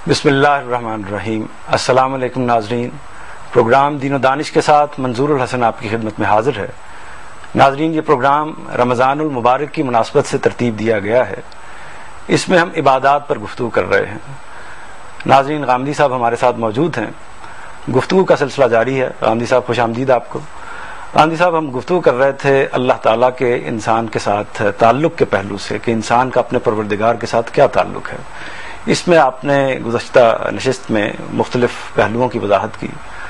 بسم اللہ الرحمن الرحیم۔ السلام علیکم ناظرین، پروگرام دین و دانش کے ساتھ منظور الحسن آپ کی خدمت میں حاضر ہے۔ ناظرین، یہ پروگرام رمضان المبارک کی مناسبت سے ترتیب دیا گیا ہے۔ اس میں ہم عبادات پر گفتگو کر رہے ہیں۔ ناظرین، غامدی صاحب ہمارے ساتھ موجود ہیں۔ گفتگو کا سلسلہ جاری ہے۔ غامدی صاحب خوش آمدید آپ کو۔ غامدی صاحب، ہم گفتگو کر رہے تھے اللہ تعالیٰ کے انسان کے ساتھ تعلق کے پہلو سے کہ انسان کا اپنے پروردگار کے ساتھ کیا تعلق ہے۔ اس میں آپ نے گزشتہ نشست میں مختلف پہلوؤں کی وضاحت کی۔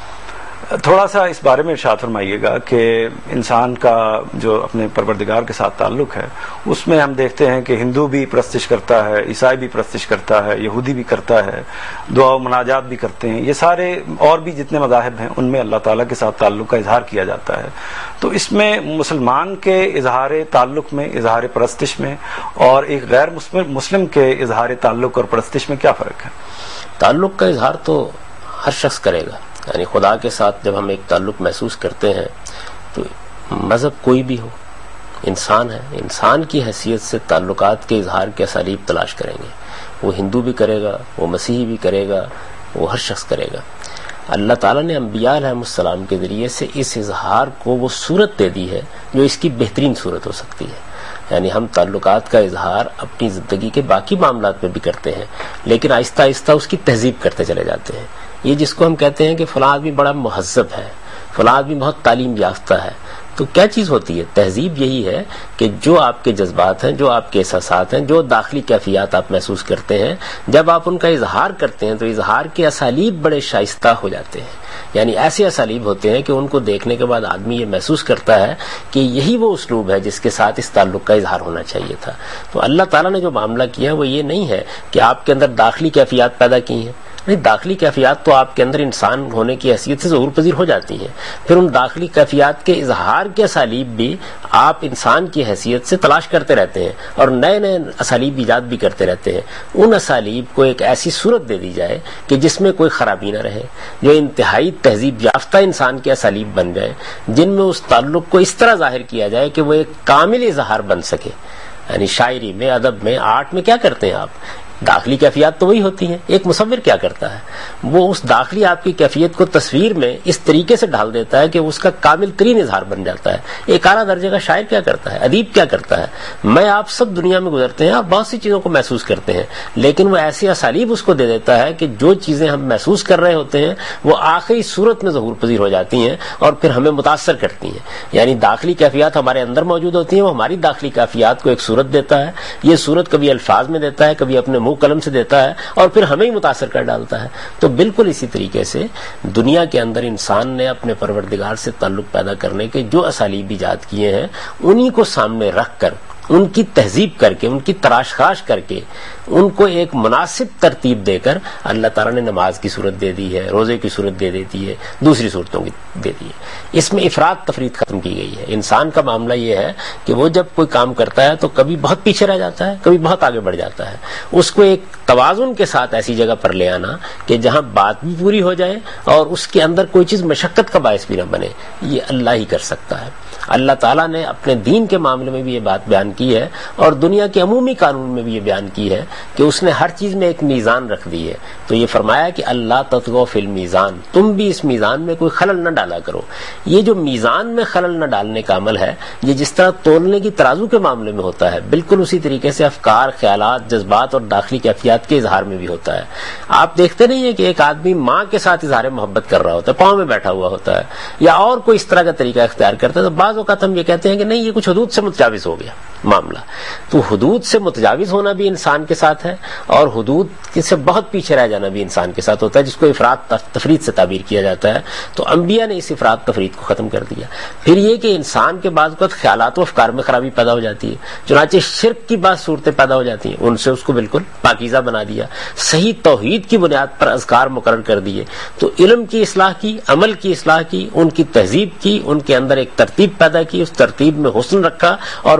تھوڑا سا اس بارے میں ارشاد فرمائیے گا کہ انسان کا جو اپنے پروردگار کے ساتھ تعلق ہے، اس میں ہم دیکھتے ہیں کہ ہندو بھی پرستش کرتا ہے، عیسائی بھی پرستش کرتا ہے، یہودی بھی کرتا ہے، دعا و مناجات بھی کرتے ہیں۔ یہ سارے اور بھی جتنے مذاہب ہیں ان میں اللہ تعالیٰ کے ساتھ تعلق کا اظہار کیا جاتا ہے۔ تو اس میں مسلمان کے اظہار تعلق میں، اظہار پرستش میں، اور ایک غیر مسلم کے اظہار تعلق اور پرستش میں کیا فرق ہے؟ تعلق کا اظہار تو ہر شخص کرے گا، یعنی خدا کے ساتھ جب ہم ایک تعلق محسوس کرتے ہیں تو مذہب کوئی بھی ہو، انسان ہے، انسان کی حیثیت سے تعلقات کے اظہار کے اسالیب تلاش کریں گے۔ وہ ہندو بھی کرے گا، وہ مسیحی بھی کرے گا، وہ ہر شخص کرے گا۔ اللہ تعالیٰ نے انبیاء علیہ السلام کے ذریعے سے اس اظہار کو وہ صورت دے دی ہے جو اس کی بہترین صورت ہو سکتی ہے۔ یعنی ہم تعلقات کا اظہار اپنی زندگی کے باقی معاملات میں بھی کرتے ہیں، لیکن آہستہ آہستہ اس کی تہذیب کرتے چلے جاتے ہیں۔ یہ جس کو ہم کہتے ہیں کہ فلاں آدمی بڑا مہذب ہے، فلاں آدمی بہت تعلیم یافتہ ہے، تو کیا چیز ہوتی ہے؟ تہذیب یہی ہے کہ جو آپ کے جذبات ہیں، جو آپ کے احساسات ہیں، جو داخلی کیفیات آپ محسوس کرتے ہیں، جب آپ ان کا اظہار کرتے ہیں تو اظہار کے اسالیب بڑے شائستہ ہو جاتے ہیں۔ یعنی ایسے اسالیب ہوتے ہیں کہ ان کو دیکھنے کے بعد آدمی یہ محسوس کرتا ہے کہ یہی وہ اسلوب ہے جس کے ساتھ اس تعلق کا اظہار ہونا چاہیے تھا۔ تو اللہ تعالیٰ نے جو معاملہ کیا ہے وہ یہ نہیں ہے کہ آپ کے اندر داخلی کیفیات پیدا کی ہیں، داخلی کیفیات تو آپ کے اندر انسان ہونے کی حیثیت سے ظہور پذیر ہو جاتی ہیں، پھر ان داخلی کیفیات کے اظہار کے اسالیب بھی آپ انسان کی حیثیت سے تلاش کرتے رہتے ہیں اور نئے نئے اسالیب ایجاد بھی کرتے رہتے ہیں۔ ان اسالیب کو ایک ایسی صورت دے دی جائے کہ جس میں کوئی خرابی نہ رہے، جو انتہائی تہذیب یافتہ انسان کے اسالیب بن جائے، جن میں اس تعلق کو اس طرح ظاہر کیا جائے کہ وہ ایک کامل اظہار بن سکے۔ یعنی شاعری میں، ادب میں، آرٹ میں کیا کرتے ہیں آپ؟ داخلی کیفیات تو وہی ہوتی ہیں۔ ایک مصور کیا کرتا ہے؟ وہ اس داخلی آپ کی کیفیت کو تصویر میں اس طریقے سے ڈھال دیتا ہے کہ اس کا کامل ترین اظہار بن جاتا ہے۔ ایک اعلیٰ درجے کا شاعر کیا کرتا ہے؟ ادیب کیا کرتا ہے؟ میں آپ سب دنیا میں گزرتے ہیں، آپ بہت سی چیزوں کو محسوس کرتے ہیں، لیکن وہ ایسی اسالیب اس کو دے دیتا ہے کہ جو چیزیں ہم محسوس کر رہے ہوتے ہیں وہ آخری صورت میں ظہور پذیر ہو جاتی ہیں اور پھر ہمیں متاثر کرتی ہیں۔ یعنی داخلی کیفیات ہمارے اندر موجود ہوتی ہیں، وہ ہماری داخلی کیفیات کو ایک صورت دیتا ہے۔ یہ صورت کبھی الفاظ میں دیتا ہے، کبھی اپنے منہ قلم سے دیتا ہے، اور پھر ہمیں ہی متاثر کر ڈالتا ہے۔ تو بالکل اسی طریقے سے دنیا کے اندر انسان نے اپنے پروردگار سے تعلق پیدا کرنے کے جو اسالیب ایجاد کیے ہیں، انہی کو سامنے رکھ کر، ان کی تہذیب کر کے، ان کی تراش خاش کر کے، ان کو ایک مناسب ترتیب دے کر اللہ تعالیٰ نے نماز کی صورت دے دی ہے، روزے کی صورت دے دیتی ہے، دوسری صورتوں کی دے دی ہے۔ اس میں افراط تفریط ختم کی گئی ہے۔ انسان کا معاملہ یہ ہے کہ وہ جب کوئی کام کرتا ہے تو کبھی بہت پیچھے رہ جاتا ہے، کبھی بہت آگے بڑھ جاتا ہے۔ اس کو ایک توازن کے ساتھ ایسی جگہ پر لے آنا کہ جہاں بات بھی پوری ہو جائے اور اس کے اندر کوئی چیز مشقت کا باعث بھی نہ بنے، یہ اللہ ہی کر سکتا ہے۔ اللہ تعالیٰ نے اپنے دین کے معاملے میں بھی یہ بات بیان کی ہے اور دنیا کے عمومی قانون میں بھی یہ بیان کی ہے کہ اس نے ہر چیز میں ایک میزان رکھ دی ہے۔ تو یہ فرمایا کہ اللہ تطغوا فی المیزان، تم بھی اس میزان میں کوئی خلل نہ ڈالا کرو۔ یہ جو میزان میں خلل نہ ڈالنے کا عمل ہے، یہ جس طرح تولنے کی ترازو کے معاملے میں ہوتا ہے، بالکل اسی طریقے سے افکار، خیالات، جذبات اور داخلی کیفیات کے اظہار میں بھی ہوتا ہے۔ آپ دیکھتے نہیں ہیں کہ ایک آدمی ماں کے ساتھ اظہار محبت کر رہا ہوتا ہے، پاؤں میں بیٹھا ہوا ہوتا ہے، یا اور کوئی اس طرح کا طریقہ اختیار کرتا ہے، تو بعض اوقات ہم یہ کہتے ہیں کہ نہیں، یہ کچھ حدود سے متجاوز ہو گیا معاملہ۔ تو حدود سے متجاوز ہونا بھی انسان کے ساتھ ہے، اور حدود سے بہت پیچھے رہ جانا بھی انسان کے ساتھ ہوتا ہے، جس کو افراط تفریط سے تعبیر کیا جاتا ہے۔ تو انبیاء نے اس افراط تفریط کو ختم کر دیا۔ پھر یہ کہ انسان کے بعض وقت خیالات و افکار میں خرابی پیدا ہو جاتی ہے، چنانچہ شرک کی بعض صورتیں پیدا ہو جاتی ہیں، ان سے اس کو بالکل پاکیزہ بنا دیا، صحیح توحید کی بنیاد پر اذکار مقرر کر دیے۔ تو علم کی اصلاح کی، عمل کی اصلاح کی، ان کی تہذیب کی، ان کے اندر ایک ترتیب پیدا کی، اس ترتیب میں حسن رکھا، اور پھر اس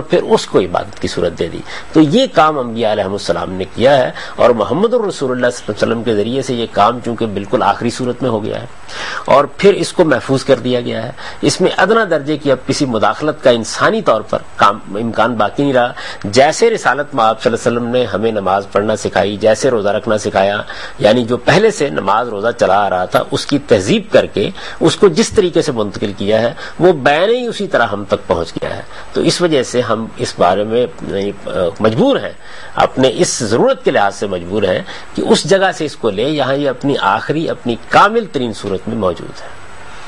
کو عبادت کی صورت دے دی. تو یہ کام انبیاء علیہ السلام نے کیا ہے، اور محمد الرسول اللہ صلی اللہ علیہ وسلم کے ذریعے سے یہ کام چونکہ بالکل آخری صورت میں ہو گیا ہے اور پھر اس کو محفوظ کر دیا گیا ہے. اس میں ادنا درجے کی اب کسی مداخلت کا انسانی طور پر امکان باقی نہیں رہا. جیسے رسالت میں آپ صلی اللہ علیہ وسلم نے ہمیں نماز پڑھنا سکھائی، جیسے روزہ رکھنا سکھایا، یعنی جو پہلے سے نماز روزہ چلا آ رہا تھا اس کی تہذیب کر کے اس کو جس طریقے سے منتقل کیا ہے وہ بیان ہی اسی طرح ہم تک پہنچ گیا ہے. تو اس وجہ سے ہم اس بارے میں مجبور ہیں، اپنے اس ضرورت کے لحاظ سے مجبور ہیں کہ اس جگہ سے اس کو لیں یہاں یہ اپنی آخری اپنی کامل ترین صورت میں موجود ہے.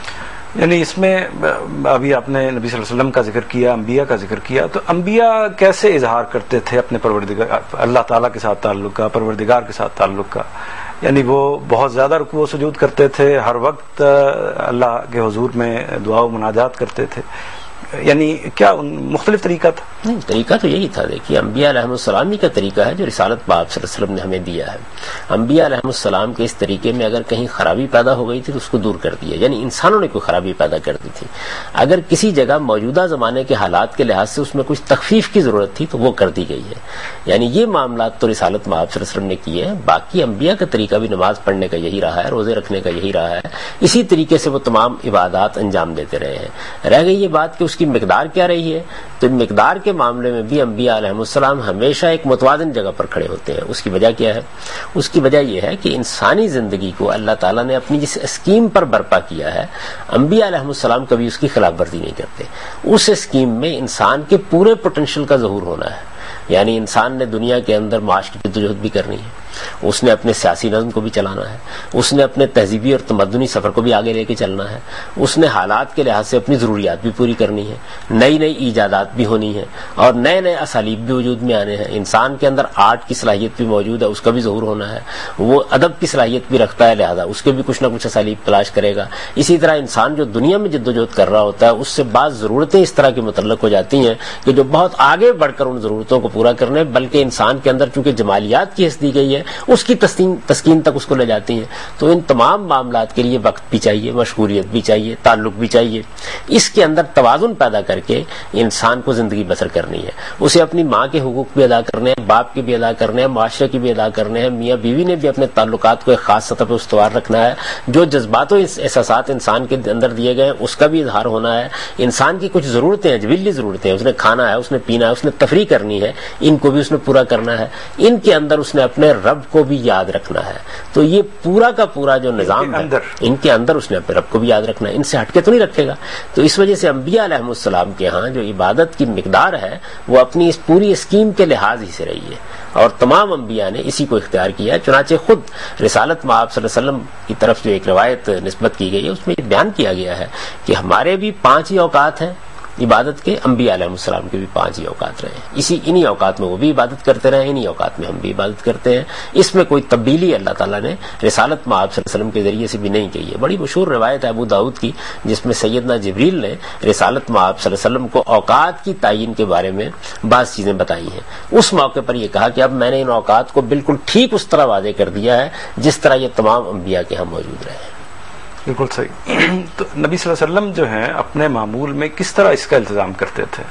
یعنی اس میں ابھی آپ نے نبی صلی اللہ علیہ وسلم کا ذکر کیا، انبیاء کا ذکر کیا، تو انبیاء کیسے اظہار کرتے تھے اپنے پروردگار اللہ تعالیٰ کے ساتھ تعلق کا، پروردگار کے ساتھ تعلق کا؟ یعنی وہ بہت زیادہ رکوع و سجود کرتے تھے، ہر وقت اللہ کے حضور میں دعا و مناجات کرتے تھے، یعنی کیا مختلف طریقہ تھا؟ نہیں، طریقہ تو یہی تھا. دیکھیے انبیاء علیہ السلام ہی کا طریقہ ہے جو رسالت پاک صلی اللہ علیہ وسلم نے ہمیں دیا ہے. انبیاء علیہ السلام کے اس طریقے میں اگر کہیں خرابی پیدا ہو گئی تھی تو اس کو دور کر دیا، یعنی انسانوں نے کوئی خرابی پیدا کر دی تھی. اگر کسی جگہ موجودہ زمانے کے حالات کے لحاظ سے اس میں کچھ تخفیف کی ضرورت تھی تو وہ کر دی گئی ہے. یعنی یہ معاملات تو رسالت میں آپ صلی اللہ علیہ وسلم نے کیے ہیں. باقی انبیاء کا طریقہ بھی نماز پڑھنے کا یہی رہا ہے، روزے رکھنے کا یہی رہا ہے، اسی طریقے سے وہ تمام عبادات انجام دیتے رہے ہیں. رہ گئی یہ بات کہ اس کی مقدار کیا رہی ہے، تو مقدار کے معاملے میں بھی انبیاء علیہ السلام ہمیشہ ایک متوازن جگہ پر کھڑے ہوتے ہیں. اس کی وجہ کیا ہے؟ اس کی وجہ یہ ہے کہ انسانی زندگی کو اللہ تعالیٰ نے اپنی جس اسکیم پر برپا کیا ہے، انبیاء علیہ السلام کبھی اس کی خلاف ورزی نہیں کرتے. اس اسکیم میں انسان کے پورے پوٹینشیل کا ظہور ہونا ہے. یعنی انسان نے دنیا کے اندر معاشی جدوجہد بھی کرنی ہے، اس نے اپنے سیاسی نظم کو بھی چلانا ہے، اس نے اپنے تہذیبی اور تمدنی سفر کو بھی آگے لے کے چلنا ہے، اس نے حالات کے لحاظ سے اپنی ضروریات بھی پوری کرنی ہے، نئی نئی ایجادات بھی ہونی ہے اور نئے نئے اسالیب بھی وجود میں آنے ہیں. انسان کے اندر آرٹ کی صلاحیت بھی موجود ہے، اس کا بھی ظہور ہونا ہے. وہ ادب کی صلاحیت بھی رکھتا ہے، لہذا اس کے بھی کچھ نہ کچھ اسالیب تلاش کرے گا. اسی طرح انسان جو دنیا میں جدوجہد کر رہا ہوتا ہے اس سے بعض ضرورتیں اس طرح کی متعلق ہو جاتی ہیں کہ جو بہت آگے بڑھ کر ان ضرورتوں کو پورا کرنے، بلکہ انسان کے اندر چونکہ جمالیات کی حص دی گئی ہے اس کی تسکین تک اس کو لے جاتی ہیں. تو ان تمام معاملات کے لیے وقت بھی چاہیے، مشغولیت بھی چاہیے، تعلق بھی چاہیے. اس کے اندر توازن پیدا کر کے انسان کو زندگی بسر کرنی ہے. اسے اپنی ماں کے حقوق بھی ادا کرنے ہیں، باپ کے بھی ادا کرنے ہیں، معاشرے کی بھی ادا کرنے ہیں، میاں بیوی نے بھی اپنے تعلقات کو ایک خاص سطح پہ استوار رکھنا ہے. جو جذبات و احساسات انسان کے اندر دیے گئے ہیں اس کا بھی اظہار ہونا ہے. انسان کی کچھ ضرورتیں ہیں، جبلی ضرورتیں ہیں، اس نے کھانا ہے، اس نے پینا ہے، اس نے تفریح کرنی ہے، ان کو بھی اس نے پورا کرنا ہے. ان کے اندر اس نے اپنے رب کو بھی یاد رکھنا ہے. تو یہ پورا کا پورا جو نظام ہے ان کے اندر اس نے اپنے رب کو بھی یاد رکھنا ہے، ان سے ہٹ کے تو نہیں رکھے گا. تو اس وجہ سے انبیاء علیہ السلام کے ہاں جو عبادت کی مقدار ہے وہ اپنی اس پوری اسکیم کے لحاظ ہی سے رہی ہے اور تمام انبیاء نے اسی کو اختیار کیا ہے. چنانچہ خود رسالت میں آپ صلی اللہ علیہ وسلم کی طرف جو ایک روایت نسبت کی گئی ہے اس میں یہ بیان کیا گیا ہے کہ ہمارے بھی 5 ہی اوقات ہیں عبادت کے، انبیاء علیہ السلام کے بھی 5 ہی اوقات رہے ہیں. انہی اوقات میں وہ بھی عبادت کرتے رہے، انہی اوقات میں ہم بھی عبادت کرتے ہیں. اس میں کوئی تبدیلی اللہ تعالیٰ نے رسالت میں آپ صلی اللہ علیہ وسلم کے ذریعے سے بھی نہیں کی ہے. بڑی مشہور روایت ہے ابو داؤد کی جس میں سیدنا جبریل نے رسالت میں آپ صلی اللہ علیہ وسلم کو اوقات کی تعین کے بارے میں بعض چیزیں بتائی ہیں. اس موقع پر یہ کہا کہ اب میں نے ان اوقات کو بالکل ٹھیک اس طرح واضح کر دیا ہے جس طرح یہ تمام انبیاء کے ہم موجود رہے ہیں. بالکل صحیح. تو نبی صلی اللہ علیہ وسلم جو ہیں اپنے معمول میں کس طرح اس کا التزام کرتے تھے؟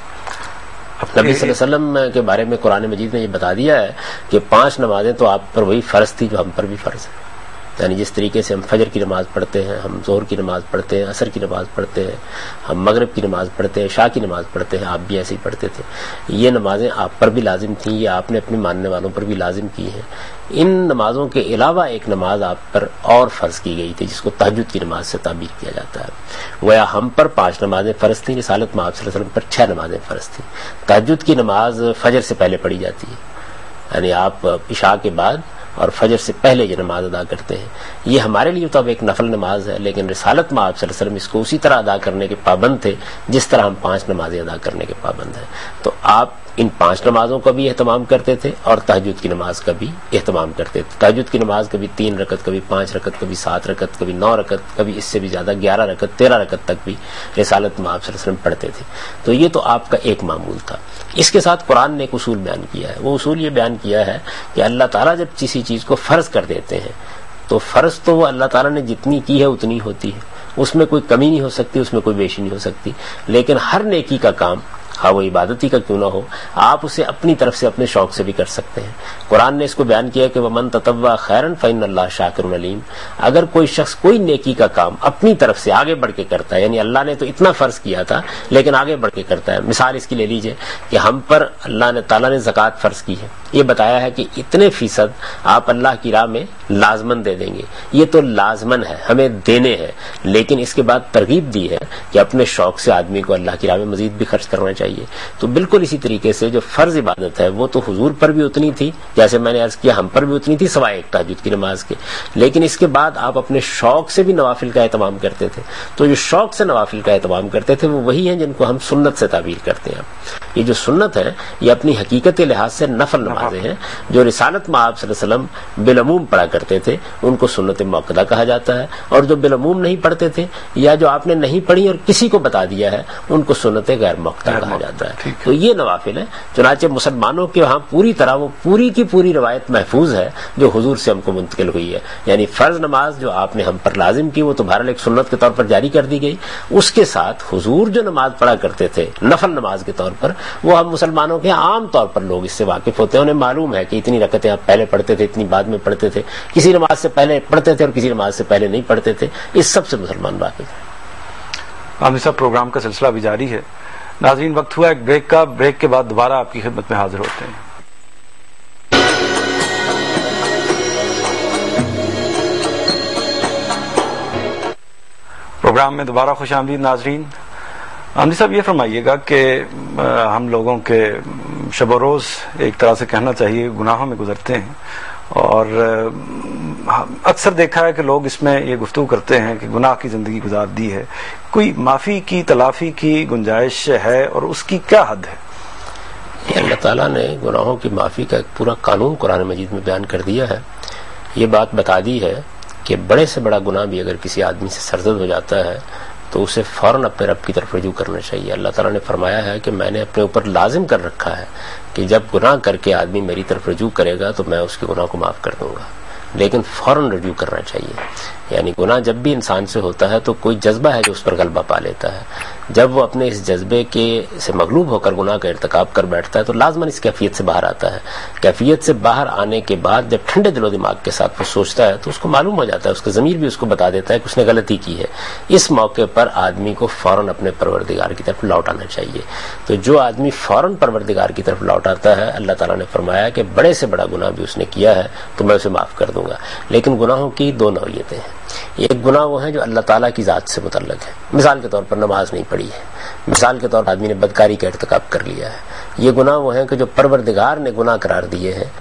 نبی صلی اللہ علیہ وسلم کے بارے میں قرآن مجید نے یہ بتا دیا ہے کہ 5 نمازیں تو آپ پر وہی فرض تھی جو ہم پر بھی فرض ہے. یعنی جس طریقے سے ہم فجر کی نماز پڑھتے ہیں، ہم ظہر کی نماز پڑھتے ہیں، عصر کی نماز پڑھتے ہیں، ہم مغرب کی نماز پڑھتے ہیں، عشاء کی نماز پڑھتے ہیں، آپ بھی ایسے ہی پڑھتے تھے. یہ نمازیں آپ پر بھی لازم تھیں، یہ آپ نے اپنے ماننے والوں پر بھی لازم کی ہیں. ان نمازوں کے علاوہ ایک نماز آپ پر اور فرض کی گئی تھی جس کو تہجد کی نماز سے تعبیر کیا جاتا ہے. گویا ہم پر 5 نمازیں فرض تھیں، رسالت میں آپ صلی اللہ علیہ وسلم پر 6 نمازیں فرض تھیں. تہجد کی نماز فجر سے پہلے پڑھی جاتی ہے، یعنی آپ عشاء کے بعد اور فجر سے پہلے یہ نماز ادا کرتے ہیں. یہ ہمارے لیے تو اب ایک نفل نماز ہے، لیکن رسالت میں آپ صلی اللہ علیہ وسلم اس کو اسی طرح ادا کرنے کے پابند تھے جس طرح ہم 5 نمازیں ادا کرنے کے پابند ہیں. تو آپ ان 5 نمازوں کا بھی اہتمام کرتے تھے اور تہجد کی نماز کا بھی اہتمام کرتے تھے. تہجد کی نماز کبھی 3 رکعت، کبھی 5 رکعت، کبھی 7 رکعت، کبھی 9 رکعت، کبھی اس سے بھی زیادہ 11 رکعت، 13 رکعت تک بھی رسالت میں آپ صلی اللہ علیہ وسلم پڑھتے تھے. تو یہ تو آپ کا ایک معمول تھا. اس کے ساتھ قرآن نے ایک اصول بیان کیا ہے. وہ اصول یہ بیان کیا ہے کہ اللہ تعالیٰ جب کسی چیز کو فرض کر دیتے ہیں تو فرض تو وہ اللہ تعالیٰ نے جتنی کی ہے اتنی ہوتی ہے، اس میں کوئی کمی نہیں ہو سکتی، اس میں کوئی بیشی نہیں ہو سکتی. لیکن ہر نیکی کا کام ہاں وہ عبادتی کا کیوں نہ ہو، آپ اسے اپنی طرف سے اپنے شوق سے بھی کر سکتے ہیں۔ قرآن نے اس کو بیان کیا کہ وَمَن تَطَوَّعَ خَيْرًا فَإِنَّ اللَّهَ شَاكِرٌ عَلِيمٌ، اگر کوئی شخص کوئی نیکی کا کام اپنی طرف سے آگے بڑھ کے کرتا ہے، یعنی اللہ نے تو اتنا فرض کیا تھا لیکن آگے بڑھ کے کرتا ہے۔ مثال اس کی لے لیجئے کہ ہم پر اللہ نے تعالیٰ نے زکوٰۃ فرض کی ہے، یہ بتایا ہے کہ اتنے فیصد آپ اللہ کی راہ میں لازمن دے دیں گے، یہ تو لازمن ہے، ہمیں دینے ہیں، لیکن اس کے بعد ترغیب دی ہے کہ اپنے شوق سے آدمی کو اللہ کی راہ میں مزید بھی خرچ کرنا چاہیے۔ تو بالکل اسی طریقے سے جو فرض عبادت ہے وہ تو حضور پر بھی اتنی تھی، جیسے میں نے عرض کیا ہم پر بھی اتنی تھی سوائے ایک تہجد کی نماز کے، لیکن اس کے بعد آپ اپنے شوق سے بھی نوافل کا اہتمام کرتے تھے۔ تو جو شوق سے نوافل کا اہتمام کرتے تھے وہ وہی ہیں جن کو ہم سنت سے تعبیر کرتے ہیں۔ یہ جو سنت ہے یہ اپنی حقیقت کے لحاظ سے نفل نمازیں ہیں جو رسالت میں آپ صلی اللہ علیہ وسلم بالعموم پڑھا کرتے تھے، ان کو سنت موقدہ کہا جاتا ہے، اور جو بالعموم نہیں پڑھتے تھے یا جو آپ نے نہیں پڑھی اور کسی کو بتا دیا ہے ان کو سنت غیر موقدہ کہا جاتا ہے۔ تو یہ نوافل ہے، چنانچہ مسلمانوں کے وہاں پوری طرح وہ پوری کی پوری روایت محفوظ ہے جو حضور سے ہم کو منتقل ہوئی ہے، یعنی فرض نماز جو آپ نے ہم پر لازم کی وہ تو بہرحال ایک سنت کے طور پر جاری کر دی گئی، اس کے ساتھ حضور جو نماز پڑھا کرتے تھے نفل نماز کے طور پر وہ ہم مسلمانوں کے عام طور پر لوگ اس سے واقف ہوتے ہیں، انہیں معلوم ہے کہ اتنی رکعتیں آپ پہلے پڑھتے تھے، اتنی بعد میں پڑھتے تھے، کسی نماز سے پہلے پڑھتے تھے اور کسی نماز سے پہلے نہیں پڑھتے تھے، اس سب سے مسلمان واقف ہیں۔ عامر صاحب پروگرام کا سلسلہ بھی جاری ہے، ناظرین وقت ہوا ایک بریک کا، بریک کے بعد دوبارہ آپ کی خدمت میں حاضر ہوتے ہیں۔ پروگرام میں دوبارہ خوش آمدید ناظرین۔ عامر صاحب یہ فرمائیے گا کہ ہم لوگوں کے شب و روز ایک طرح سے کہنا چاہیے گناہوں میں گزرتے ہیں، اور اکثر دیکھا ہے کہ لوگ اس میں یہ گفتگو کرتے ہیں کہ گناہ کی زندگی گزار دی ہے، کوئی معافی کی تلافی کی گنجائش ہے اور اس کی کیا حد ہے؟ اللہ تعالیٰ نے گناہوں کی معافی کا ایک پورا قانون قرآن مجید میں بیان کر دیا ہے۔ یہ بات بتا دی ہے کہ بڑے سے بڑا گناہ بھی اگر کسی آدمی سے سرزد ہو جاتا ہے تو اسے فوراً اپنے رب کی طرف رجوع کرنا چاہیے۔ اللہ تعالیٰ نے فرمایا ہے کہ میں نے اپنے اوپر لازم کر رکھا ہے کہ جب گناہ کر کے آدمی میری طرف رجوع کرے گا تو میں اس کے گناہ کو معاف کر دوں گا، لیکن فوراً رجوع کرنا چاہیے۔ یعنی گناہ جب بھی انسان سے ہوتا ہے تو کوئی جذبہ ہے جو اس پر غلبہ پا لیتا ہے، جب وہ اپنے اس جذبے کے سے مغلوب ہو کر گناہ کا ارتکاب کر بیٹھتا ہے تو لازماً اس کیفیت سے باہر آتا ہے۔ کیفیت سے باہر آنے کے بعد جب ٹھنڈے دل و دماغ کے ساتھ وہ سوچتا ہے تو اس کو معلوم ہو جاتا ہے، اس کا ضمیر بھی اس کو بتا دیتا ہے کہ اس نے غلطی کی ہے۔ اس موقع پر آدمی کو فوراً اپنے پروردگار کی طرف لوٹ آنا چاہیے۔ تو جو آدمی فوراً پروردگار کی طرف لوٹ آتا ہے، اللہ تعالیٰ نے فرمایا کہ بڑے سے بڑا گناہ بھی اس نے کیا ہے تو میں اسے معاف کر دوں گا۔ لیکن گناہوں کی دو نوعیتیں ہیں، ایک گناہ وہ ہیں جو اللہ تعالیٰ کی ذات سے متعلق ہے، مثال کے طور پر نماز نہیں پڑھی ہے، مثال کے طور پر آدمی نے بدکاری کا ارتکاب کر لیا ہے۔ یہ گناہ وہ ہیں کہ جو پروردگار نے گناہ قرار دیے ہیں،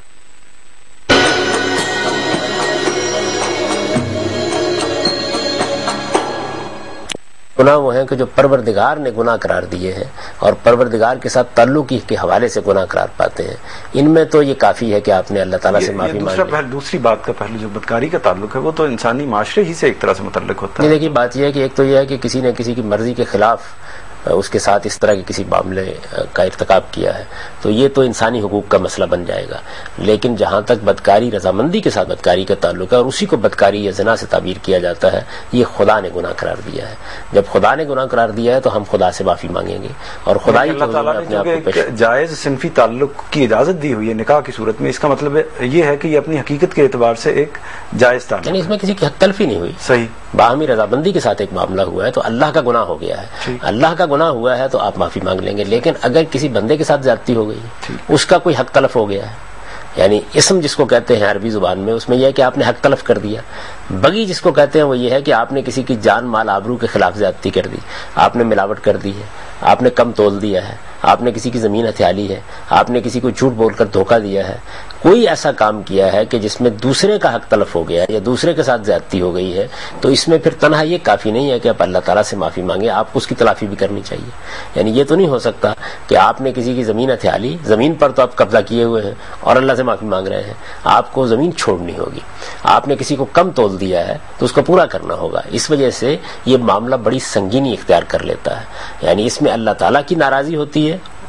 گناہ وہ ہیں کہ جو پروردگار نے گناہ قرار دیے ہیں اور پروردگار کے ساتھ تعلق کے حوالے سے گناہ قرار پاتے ہیں۔ ان میں تو یہ کافی ہے کہ آپ نے اللہ تعالیٰ سے معافی مانگی۔ دوسری بات کا پہلو جو بدکاری کا تعلق ہے وہ تو انسانی معاشرے ہی سے ایک طرح سے متعلق ہوتا ہے۔ دیکھیے بات یہ ہے کہ ایک تو یہ ہے کہ کسی نے کسی کی مرضی کے خلاف اس کے ساتھ اس طرح کے کسی معاملے کا ارتکاب کیا ہے تو یہ تو انسانی حقوق کا مسئلہ بن جائے گا، لیکن جہاں تک بدکاری رضامندی کے ساتھ بدکاری کا تعلق ہے اور اسی کو بدکاری یا زنا سے تعبیر کیا جاتا ہے، یہ خدا نے گناہ قرار دیا ہے۔ جب خدا نے گناہ قرار دیا ہے تو ہم خدا سے معافی مانگیں گے، اور خدا ہی اللہ تعالیٰ نے جو جائز صنفی تعلق کی اجازت دی ہوئی ہے نکاح کی صورت میں، اس کا مطلب یہ ہے کہ یہ اپنی حقیقت کے اعتبار سے ایک جائز تعلق، یعنی اس میں کسی کی حق تلفی نہیں ہوئی، صحیح باہمی رضامندی کے ساتھ ایک معاملہ ہوا ہے تو اللہ کا گناہ ہو گیا ہے، اللہ کا گناہ ہوا ہے تو آپ معافی مانگ لیں گے۔ لیکن اگر کسی بندے کے ساتھ زیادتی ہو گئی، اس کا کوئی حق تلف ہو گیا ہے، یعنی اسم جس کو کہتے ہیں عربی زبان میں، اس میں یہ ہے کہ آپ نے حق تلف کر دیا۔ بغی جس کو کہتے ہیں وہ یہ ہے کہ آپ نے کسی کی جان مال آبرو کے خلاف زیادتی کر دی، آپ نے ملاوٹ کر دی ہے، آپ نے کم تول دیا ہے، آپ نے کسی کی زمین ہتھیالی ہے، آپ نے کسی کو جھوٹ بول کر دھوکہ دیا ہے، کوئی ایسا کام کیا ہے کہ جس میں دوسرے کا حق تلف ہو گیا ہے یا دوسرے کے ساتھ زیادتی ہو گئی ہے، تو اس میں پھر تنہا یہ کافی نہیں ہے کہ آپ اللہ تعالیٰ سے معافی مانگیں، آپ کو اس کی تلافی بھی کرنی چاہیے۔ یعنی یہ تو نہیں ہو سکتا کہ آپ نے کسی کی زمین ہتھیالی، زمین پر تو آپ قبضہ کیے ہوئے ہیں اور اللہ سے معافی مانگ رہے ہیں، آپ کو زمین چھوڑنی ہوگی۔ آپ نے کسی کو کم تول دیا ہے تو اس کو پورا کرنا ہوگا۔ اس وجہ سے یہ معاملہ بڑی سنگینی اختیار کر لیتا ہے، یعنی اس میں اللہ تعالیٰ کی ناراضی ہوتی ہے،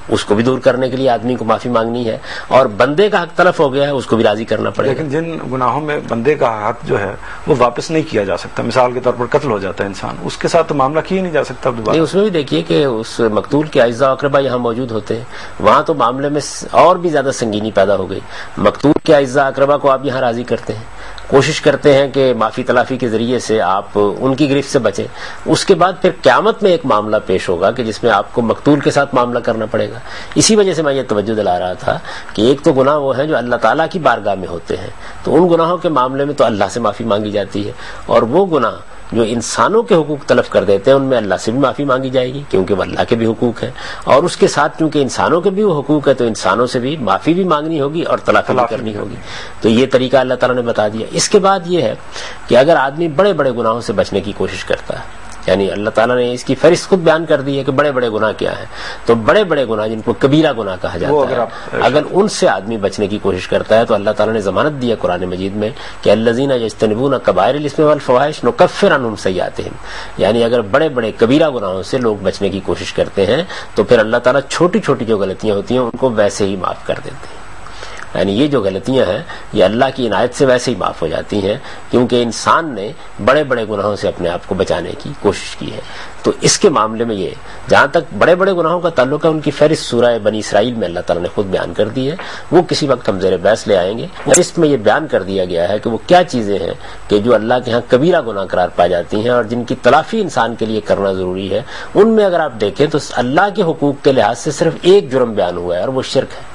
اس کو بھی دور کرنے کے لیے آدمی کو معافی مانگنی ہے، اور بندے کا حق تلف ہو گیا ہے اس کو بھی راضی کرنا پڑے گا۔ لیکن جن گناہوں میں بندے کا حق جو ہے وہ واپس نہیں کیا جا سکتا، مثال کے طور پر قتل ہو جاتا ہے انسان، اس کے ساتھ تو معاملہ کیا نہیں جا سکتا دوبارہ۔ نہیں، اس میں بھی دیکھیے کہ اس مقتول کے اعزاء و اقربا یہاں موجود ہوتے ہیں، وہاں تو معاملے میں اور بھی زیادہ سنگینی پیدا ہو گئی۔ مقتول کے اعزاء اقربا کو آپ یہاں راضی کرتے ہیں، کوشش کرتے ہیں کہ معافی تلافی کے ذریعے سے آپ ان کی گرفت سے بچیں، اس کے بعد پھر قیامت میں ایک معاملہ پیش ہوگا کہ جس میں آپ کو مقتول کے ساتھ معاملہ کرنا پڑے گا۔ اسی وجہ سے میں یہ توجہ دلا رہا تھا کہ ایک تو گناہ وہ ہیں جو اللہ تعالیٰ کی بارگاہ میں ہوتے ہیں، تو ان گناہوں کے معاملے میں تو اللہ سے معافی مانگی جاتی ہے، اور وہ گناہ جو انسانوں کے حقوق تلف کر دیتے ہیں ان میں اللہ سے بھی معافی مانگی جائے گی، کیونکہ وہ اللہ کے بھی حقوق ہیں، اور اس کے ساتھ کیونکہ انسانوں کے بھی وہ حقوق ہے تو انسانوں سے بھی معافی بھی مانگنی ہوگی اور تلافی بھی کرنی ہوگی۔ تو یہ طریقہ اللہ تعالیٰ نے بتا دیا۔ اس کے بعد یہ ہے کہ اگر آدمی بڑے بڑے گناہوں سے بچنے کی کوشش کرتا ہے، یعنی اللہ تعالیٰ نے اس کی فہرست خود بیان کر دی ہے کہ بڑے بڑے گناہ کیا ہیں، تو بڑے بڑے گناہ جن کو کبیرہ گناہ کہا جاتا ہے، اگر ان سے آدمی بچنے کی کوشش کرتا ہے تو اللہ تعالیٰ نے ضمانت دی ہے قرآن مجید میں کہ الذین یجتنبون کبائر الاثم والفواحش نکفر عنہم سیئاتہم، یعنی اگر بڑے بڑے کبیرہ گناہوں سے لوگ بچنے کی کوشش کرتے ہیں تو پھر اللہ تعالیٰ چھوٹی چھوٹی جو غلطیاں ہوتی ہیں ان کو ویسے ہی معاف کر دیتے ہیں۔ یعنی یہ جو غلطیاں ہیں یہ اللہ کی عنایت سے ویسے ہی معاف ہو جاتی ہیں، کیونکہ انسان نے بڑے بڑے گناہوں سے اپنے آپ کو بچانے کی کوشش کی ہے۔ تو اس کے معاملے میں یہ جہاں تک بڑے بڑے گناہوں کا تعلق ہے ان کی فہرست سورہ بنی اسرائیل میں اللہ تعالیٰ نے خود بیان کر دی ہے، وہ کسی وقت ہم زیر بحث لے آئیں گے۔ اس میں یہ بیان کر دیا گیا ہے کہ وہ کیا چیزیں ہیں کہ جو اللہ کے ہاں کبیرہ گناہ قرار پائی جاتی ہیں اور جن کی تلافی انسان کے لیے کرنا ضروری ہے۔ ان میں اگر آپ دیکھیں تو اللہ کے حقوق کے لحاظ سے صرف ایک جرم بیان ہوا ہے اور وہ شرک ہے،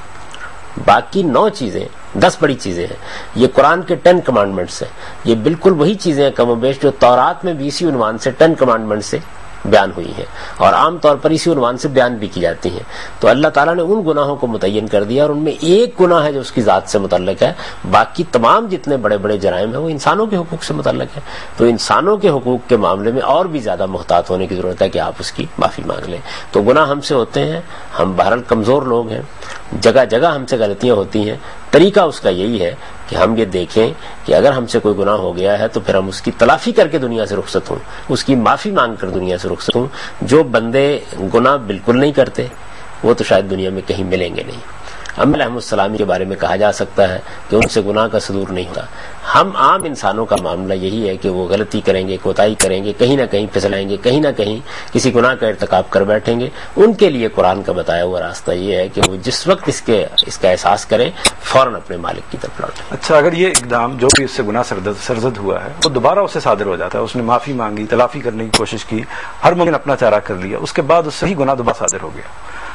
باقی 9 چیزیں 10 بڑی چیزیں ہیں، یہ قرآن کے 10 کمانڈمنٹس ہیں، یہ بالکل وہی چیزیں ہیں کم و بیش جو تورات میں بھی اسی عنوان سے 10 کمانڈمنٹ سے بیان ہوئی ہیں اور عام طور پر اسی عنوان سے بیان بھی کی جاتی ہیں۔ تو اللہ تعالیٰ نے ان گناہوں کو متعین کر دیا اور ان میں ایک گناہ ہے جو اس کی ذات سے متعلق ہے، باقی تمام جتنے بڑے بڑے جرائم ہیں وہ انسانوں کے حقوق سے متعلق ہے۔ تو انسانوں کے حقوق کے معاملے میں اور بھی زیادہ محتاط ہونے کی ضرورت ہے کہ آپ اس کی معافی مانگ لیں۔ تو گناہ ہم سے ہوتے ہیں، ہم بہرحال کمزور لوگ ہیں، جگہ جگہ ہم سے غلطیاں ہوتی ہیں، طریقہ اس کا یہی ہے کہ ہم یہ دیکھیں کہ اگر ہم سے کوئی گناہ ہو گیا ہے تو پھر ہم اس کی تلافی کر کے دنیا سے رخصت ہوں، اس کی معافی مانگ کر دنیا سے رخصت ہوں۔ جو بندے گناہ بالکل نہیں کرتے وہ تو شاید دنیا میں کہیں ملیں گے نہیں۔ انبیاء علیہ السلام کے بارے میں کہا جا سکتا ہے کہ ان سے گناہ کا صدور نہیں ہوتا۔ ہم عام انسانوں کا معاملہ یہی ہے کہ وہ غلطی کریں گے، کوتاہی کریں گے، کہیں نہ کہیں پھسلائیں گے، کہیں نہ کہیں کسی گناہ کا ارتکاب کر بیٹھیں گے۔ ان کے لیے قرآن کا بتایا ہوا راستہ یہ ہے کہ وہ جس وقت اس کا احساس کریں فوراً اپنے مالک کی طرف لوٹیں۔ اچھا، اگر یہ اقدام جو بھی اس سے گناہ سرزد ہوا ہے وہ دوبارہ اسے صادر ہو جاتا ہے، اس نے معافی مانگی، تلافی کرنے کی کوشش کی، ہر ممکن اپنا چارہ کر لیا، اس کے بعد اس سے ہی گناہ دوبارہ صادر ہو گیا،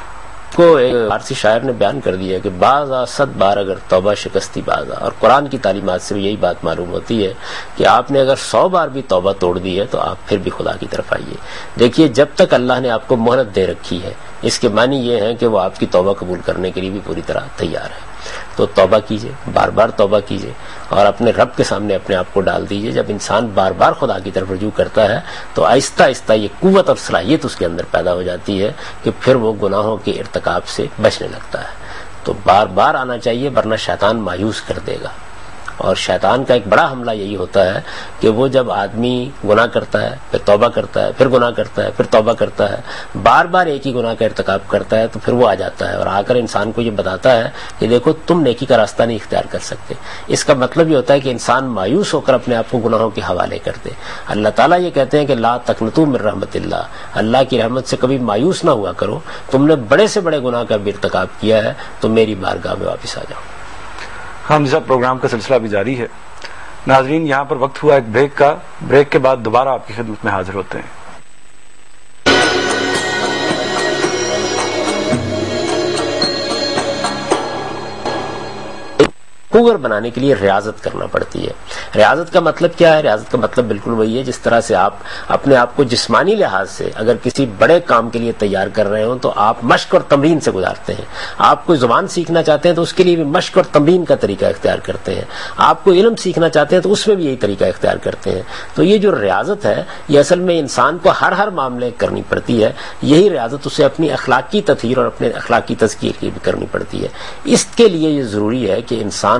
کو ایک فارسی شاعر نے بیان کر دیا کہ بعض 100 بار اگر توبہ شکستی بازا، اور قرآن کی تعلیمات سے بھی یہی بات معلوم ہوتی ہے کہ آپ نے اگر 100 بار بھی توبہ توڑ دی ہے تو آپ پھر بھی خدا کی طرف آئیے۔ دیکھیے جب تک اللہ نے آپ کو مہلت دے رکھی ہے اس کے معنی یہ ہے کہ وہ آپ کی توبہ قبول کرنے کے لیے بھی پوری طرح تیار ہے۔ تو توبہ کیجئے، بار بار توبہ کیجئے اور اپنے رب کے سامنے اپنے آپ کو ڈال دیجئے۔ جب انسان بار بار خدا کی طرف رجوع کرتا ہے تو آہستہ آہستہ یہ قوت اور صلاحیت اس کے اندر پیدا ہو جاتی ہے کہ پھر وہ گناہوں کے ارتکاب سے بچنے لگتا ہے۔ تو بار بار آنا چاہیے ورنہ شیطان مایوس کر دے گا، اور شیطان کا ایک بڑا حملہ یہی ہوتا ہے کہ وہ جب آدمی گناہ کرتا ہے پھر توبہ کرتا ہے، پھر گناہ کرتا ہے، پھر توبہ کرتا ہے، بار بار ایک ہی گناہ کا ارتکاب کرتا ہے، تو پھر وہ آ جاتا ہے اور آ کر انسان کو یہ بتاتا ہے کہ دیکھو تم نیکی کا راستہ نہیں اختیار کر سکتے۔ اس کا مطلب یہ ہوتا ہے کہ انسان مایوس ہو کر اپنے آپ کو گناہوں کے حوالے کر دے۔ اللہ تعالیٰ یہ کہتے ہیں کہ لا تقنطوا من رحمت اللہ، اللہ کی رحمت سے کبھی مایوس نہ ہوا کرو، تم نے بڑے سے بڑے گناہ کا بھی ارتکاب کیا ہے تو میری بارگاہ میں واپس آ جاؤ۔ ہم جیسا پروگرام کا سلسلہ بھی جاری ہے۔ ناظرین، یہاں پر وقت ہوا ایک بریک کا، بریک کے بعد دوبارہ آپ کی خدمت میں حاضر ہوتے ہیں۔ کوگر بنانے کے لیے ریاضت کرنا پڑتی ہے۔ ریاضت کا مطلب کیا ہے؟ ریاضت کا مطلب بالکل وہی ہے جس طرح سے آپ اپنے آپ کو جسمانی لحاظ سے اگر کسی بڑے کام کے لیے تیار کر رہے ہوں تو آپ مشق اور تمرین سے گزارتے ہیں۔ آپ کوئی زبان سیکھنا چاہتے ہیں تو اس کے لیے بھی مشق اور تمرین کا طریقہ اختیار کرتے ہیں۔ آپ کو علم سیکھنا چاہتے ہیں تو اس میں بھی یہی طریقہ اختیار کرتے ہیں۔ تو یہ جو ریاضت ہے یہ اصل میں انسان کو ہر معاملے کرنی پڑتی ہے۔ یہی ریاضت اسے اپنی اخلاقی تطہیر اور اپنے اخلاقی تزکیے کی بھی کرنی پڑتی ہے۔ اس کے لیے یہ ضروری ہے کہ انسان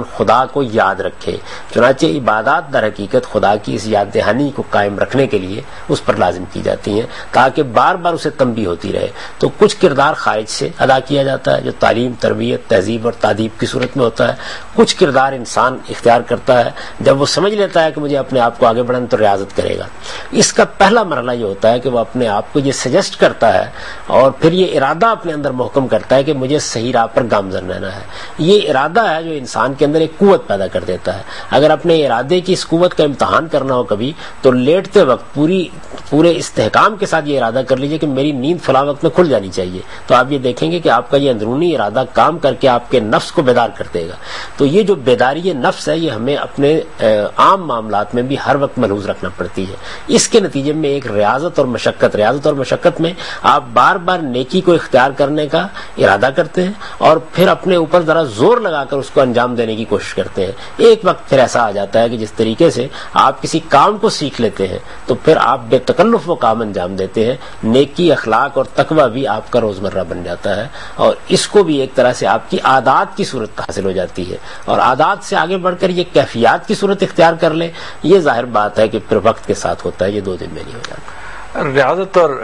خدا کو یاد رکھے. چنانچہ عبادات در حقیقت خدا کی اس یاد دہانی کو قائم رکھنے کے لیے اس پر لازم کی جاتی ہیں تاکہ بار بار اسے تنبیہ ہوتی رہے. تو کچھ کردار خارج سے ادا کیا جاتا ہے جو تعلیم، تربیت، تہذیب اور تادیب کی صورت میں ہوتا ہے. کچھ کردار انسان اختیار کرتا ہے جب وہ سمجھ لیتا ہے کہ مجھے اپنے آپ کو آگے بڑھانا تو ریاضت کرے گا. اس کا پہلا مرحلہ یہ ہوتا ہے کہ وہ اپنے آپ کو یہ سجیسٹ کرتا ہے اور پھر یہ ارادہ اپنے اندر محکم کرتا ہے کہ مجھے صحیح راہ پر گامزن رہنا ہے. یہ ارادہ ہے جو انسان کے اندر ایک قوت پیدا کر دیتا ہے. اگر اپنے ارادے کی اس قوت کا امتحان کرنا ہو کبھی تو لیٹتے وقت پورے استحکام کے ساتھ یہ ارادہ کر لیجئے کہ میری نیند فلاں وقت میں کھل جانی چاہیے. تو آپ یہ دیکھیں گے کہ آپ کا یہ اندرونی ارادہ کام کر کے آپ کے نفس کو بیدار کر دے گا. تو یہ جو بیداری نفس ہے یہ ہمیں اپنے عام معاملات میں بھی ہر وقت ملحوظ رکھنا پڑتی ہے. اس کے نتیجے میں ایک ریاضت اور مشقت میں آپ بار بار نیکی کو اختیار کرنے کا ارادہ کرتے ہیں اور پھر اپنے اوپر ذرا زور لگا کر اس کو انجام دینے کی کوشش کرتے ہیں. ایک وقت پھر ایسا آ جاتا ہے کہ جس طریقے سے آپ کسی کام کو سیکھ لیتے ہیں تو پھر آپ بے تکلف وہ کام انجام دیتے ہیں. نیکی، اخلاق اور تقوی بھی آپ کا روزمرہ بن جاتا ہے اور اس کو بھی ایک طرح سے آپ کی عادات کی صورت حاصل ہو جاتی ہے. اور عادات سے آگے بڑھ کر یہ کیفیات کی صورت اختیار کر لے، یہ ظاہر بات ہے کہ پھر وقت کے ساتھ ہوتا ہے، یہ 2 دن میں نہیں ہو جاتا. ریاضت اور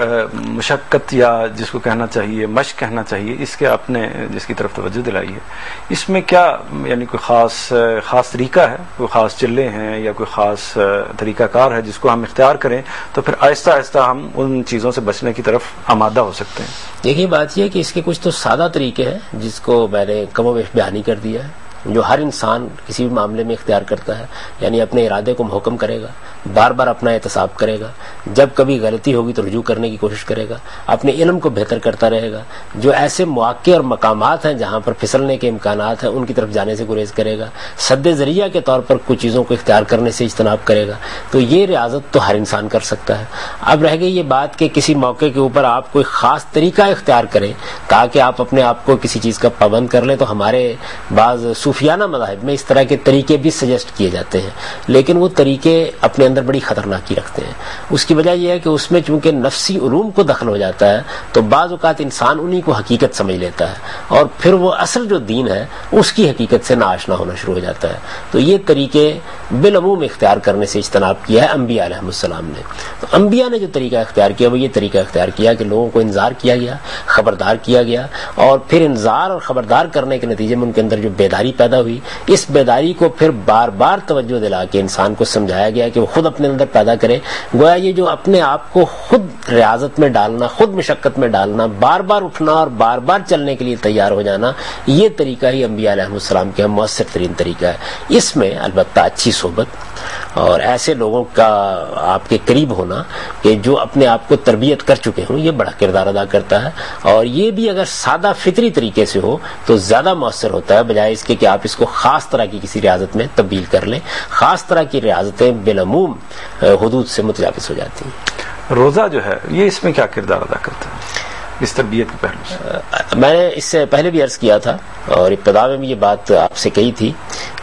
مشقت یا جس کو کہنا چاہیے مشق کہنا چاہیے، اس کے آپ نے جس کی طرف توجہ دلائی ہے، اس میں کیا یعنی کوئی خاص طریقہ ہے، کوئی خاص چلے ہیں یا کوئی خاص طریقہ کار ہے جس کو ہم اختیار کریں تو پھر آہستہ آہستہ ہم ان چیزوں سے بچنے کی طرف آمادہ ہو سکتے ہیں؟ دیکھیے بات یہ ہے کہ اس کے کچھ تو سادہ طریقے ہیں جس کو میں نے کم و بیش بیان کر دیا ہے، جو ہر انسان کسی بھی معاملے میں اختیار کرتا ہے. یعنی اپنے ارادے کو محکم کرے گا، بار بار اپنا احتساب کرے گا، جب کبھی غلطی ہوگی تو رجوع کرنے کی کوشش کرے گا، اپنے علم کو بہتر کرتا رہے گا، جو ایسے مواقع اور مقامات ہیں جہاں پر پھسلنے کے امکانات ہیں ان کی طرف جانے سے گریز کرے گا، سد ذریعہ کے طور پر کچھ چیزوں کو اختیار کرنے سے اجتناب کرے گا. تو یہ ریاضت تو ہر انسان کر سکتا ہے. اب رہ گئی یہ بات کہ کسی موقع کے اوپر آپ کوئی خاص طریقہ اختیار کریں تاکہ آپ اپنے آپ کو کسی چیز کا پابند کر لیں. تو ہمارے بعض صوفیانہ مذاہب میں اس طرح کے طریقے بھی سجیسٹ کیے جاتے ہیں، لیکن وہ طریقے اپنے اندر بڑی خطرناکی رکھتے ہیں. اس کی وجہ یہ ہے کہ اس میں چونکہ نفسی علوم کو دخل ہو جاتا ہے تو بعض اوقات انسان انہی کو حقیقت سمجھ لیتا ہے اور پھر وہ اصل جو دین ہے اس کی حقیقت سے ناآشنا ہونا شروع ہو جاتا ہے. تو یہ طریقے بالعموم اختیار کرنے سے اجتناب کیا ہے انبیاء علیہ السلام نے. تو انبیاء نے جو طریقہ اختیار کیا وہ یہ طریقہ اختیار کیا کہ لوگوں کو انذار کیا گیا، خبردار کیا گیا، اور پھر انذار اور خبردار کرنے کے نتیجے میں ان کے اندر جو بیداری پیدا ہوئی، اس بیداری کو پھر بار بار توجہ دلا کے انسان کو سمجھایا گیا کہ وہ خود اپنے اندر پیدا کرے. گویا یہ جو اپنے آپ کو خود ریاضت میں ڈالنا، خود مشقت میں ڈالنا، بار بار اٹھنا اور بار بار چلنے کے لیے تیار ہو جانا، یہ طریقہ ہی انبیاء علیہ السلام کا مؤثر ترین طریقہ ہے. اس میں البتہ اچھی صحبت اور ایسے لوگوں کا آپ کے قریب ہونا کہ جو اپنے آپ کو تربیت کر چکے ہوں، یہ بڑا کردار ادا کرتا ہے. اور یہ بھی اگر سادہ فطری طریقے سے ہو تو زیادہ مؤثر ہوتا ہے بجائے اس کے کہ آپ اس کو خاص طرح کی کسی ریاضت میں تبدیل کر لیں. خاص طرح کی ریاضتیں بالعموم حدود سے متجاوز ہو جاتی ہیں. روزہ جو ہے یہ اس میں کیا کردار ادا کرتا ہے اس تربیت کے پہلو سے؟ میں نے اس سے پہلے بھی عرض کیا تھا اور ابتدا میں بھی یہ بات آپ سے کہی تھی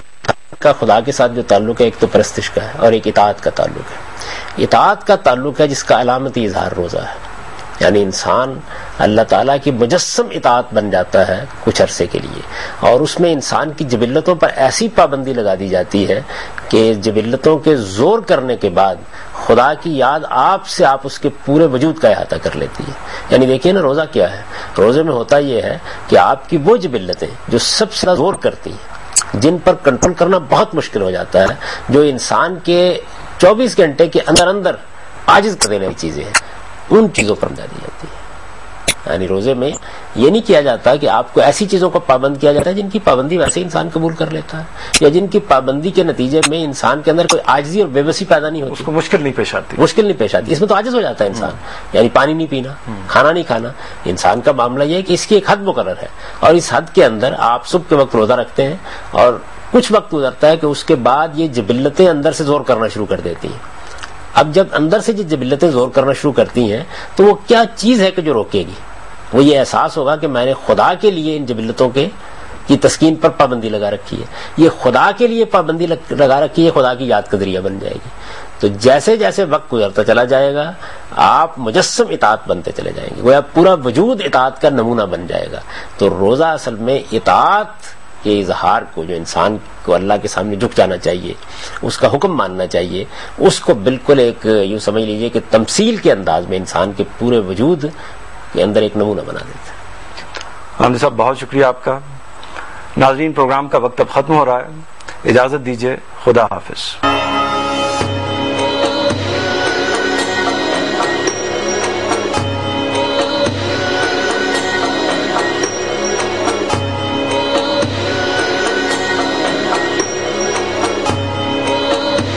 کا خدا کے ساتھ جو تعلق ہے ایک تو پرستش کا ہے اور ایک اطاعت کا تعلق ہے. اطاعت کا تعلق ہے جس کا علامتی اظہار روزہ ہے. یعنی انسان اللہ تعالیٰ کی مجسم اطاعت بن جاتا ہے کچھ عرصے کے لیے اور اس میں انسان کی جبلتوں پر ایسی پابندی لگا دی جاتی ہے کہ جبلتوں کے زور کرنے کے بعد خدا کی یاد آپ اس کے پورے وجود کا احاطہ کر لیتی ہے. یعنی دیکھیے نا روزہ کیا ہے. روزے میں ہوتا یہ ہے کہ آپ کی وہ جبلتیں جو سب سے زور کرتی ہیں، جن پر کنٹرول کرنا بہت مشکل ہو جاتا ہے، جو انسان کے 24 گھنٹے کے اندر عاجز کر دینے کی چیزیں ہیں، ان چیزوں پر مدد دی جاتی ہے. یعنی روزے میں یہ نہیں کیا جاتا کہ آپ کو ایسی چیزوں کو پابند کیا جاتا ہے جن کی پابندی ویسے انسان قبول کر لیتا ہے یا جن کی پابندی کے نتیجے میں انسان کے اندر کوئی عاجزی اور بے بسی پیدا نہیں ہوتی، اس کو مشکل نہیں پیش آتی. اس میں تو عاجز ہو جاتا ہے انسان. یعنی پانی نہیں پینا، کھانا نہیں کھانا. انسان کا معاملہ یہ ہے کہ اس کی ایک حد مقرر ہے اور اس حد کے اندر آپ صبح کے وقت روزہ رکھتے ہیں اور کچھ وقت گزرتا ہے کہ اس کے بعد یہ جبلتیں اندر سے زور کرنا شروع کر دیتی ہیں. اب جب اندر سے یہ جبلتیں زور کرنا شروع کرتی ہیں تو وہ کیا چیز ہے کہ جو روکے گی؟ وہ یہ احساس ہوگا کہ میں نے خدا کے لیے ان جبلتوں کی تسکین پر پابندی لگا رکھی ہے. یہ خدا کے لیے پابندی لگا رکھی ہے، خدا کی یاد کا ذریعہ بن جائے گی. تو جیسے جیسے وقت گزرتا چلا جائے گا آپ مجسم اطاعت بنتے چلے جائیں گے، گویا پورا وجود اطاعت کا نمونہ بن جائے گا. تو روزہ اصل میں اطاعت کے اظہار کو، جو انسان کو اللہ کے سامنے جھک جانا چاہیے، اس کا حکم ماننا چاہیے، اس کو بالکل ایک یوں سمجھ لیجئے کہ تمثیل کے انداز میں انسان کے پورے وجود کے اندر ایک نمونہ بنا دیتا ہے۔ حامد صاحب بہت شکریہ آپ کا۔ ناظرین، پروگرام کا وقت اب ختم ہو رہا ہے، اجازت دیجیے، خدا حافظ۔